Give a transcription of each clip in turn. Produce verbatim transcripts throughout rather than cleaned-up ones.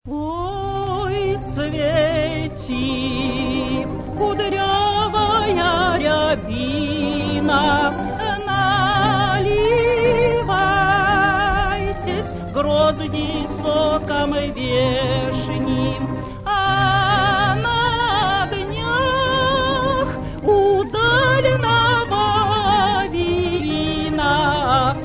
Ой, цвети, кудрявая рябина, наливайтесь грозди соком вешним, а на днях удального вина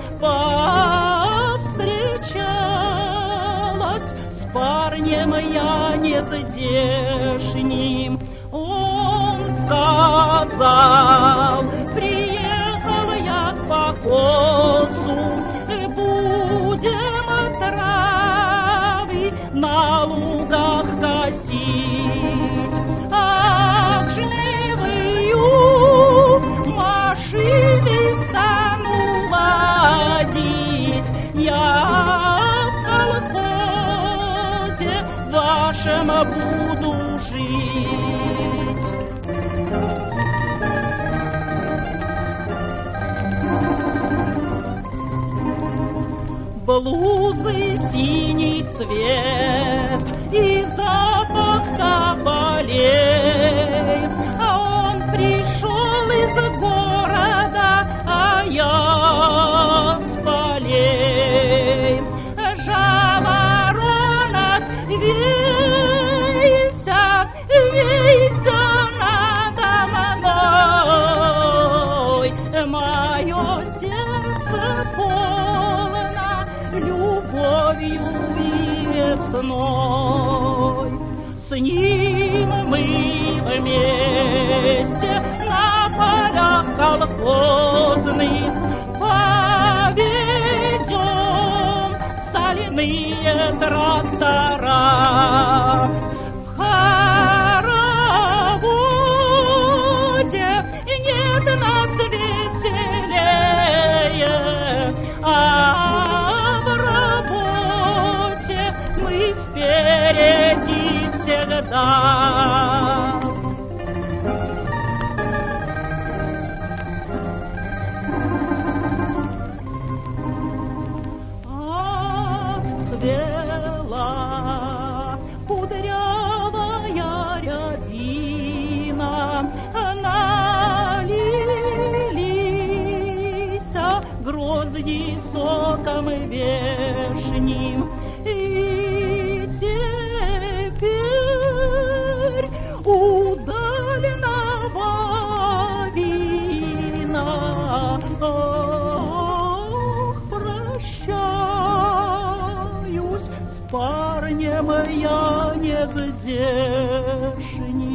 повстречалась с парнем я нездешним. Он сказал: приехал я к покосу, будем травы на лугах косить, а к жнивою машины стану водить. Я в колхозе вашем буду жить. Блузы синий цвет и запах тополей, а он пришел из города, а я с полей. Жаворонок вейся, вейся надо мной, мое сердце полно любовью и весной. С ним мы вместе на полях колхозных поведем стальные трактора. В хороводе нет нас веселее, а в работе мы впереди всегда. Цвела кудрявая рябина, налились грозди соком вешним, и теперь удального вина. Ох, прощаюсь с парнем я нездешним.